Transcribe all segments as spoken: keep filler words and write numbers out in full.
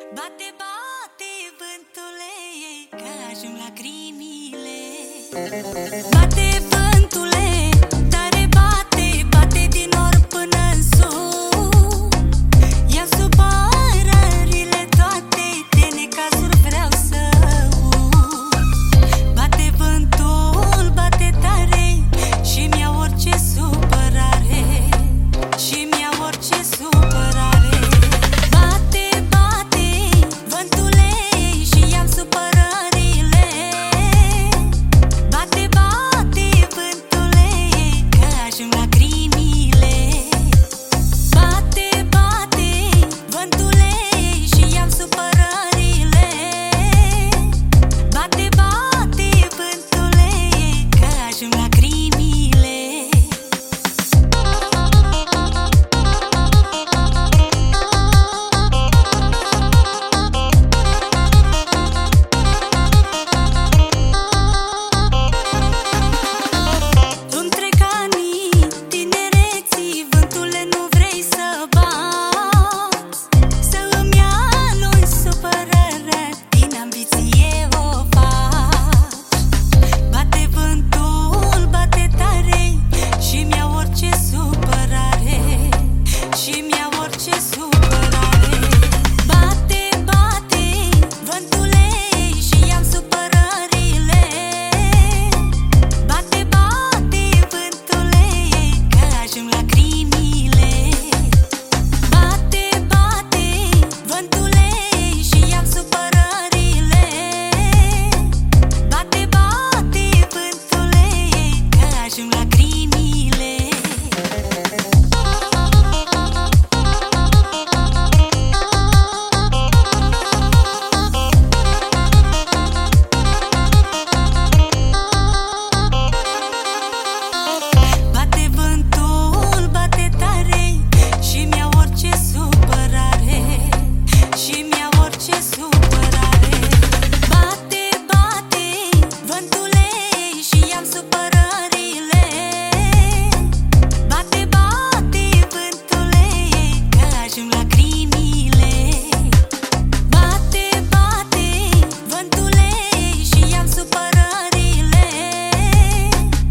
Bate, bate, vântule, că ajung lacrimile. Bate, vântule, tare bate, bate din nord până în sud. Ia supărările toate, de necazuri vreau să ud. Bate vântul, bate tare, și-mi ia orice supărare, și-mi ia orice supărare.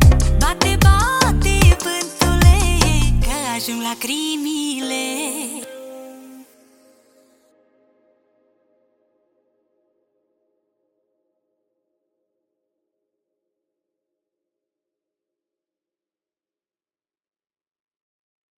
Ajung lacrimile.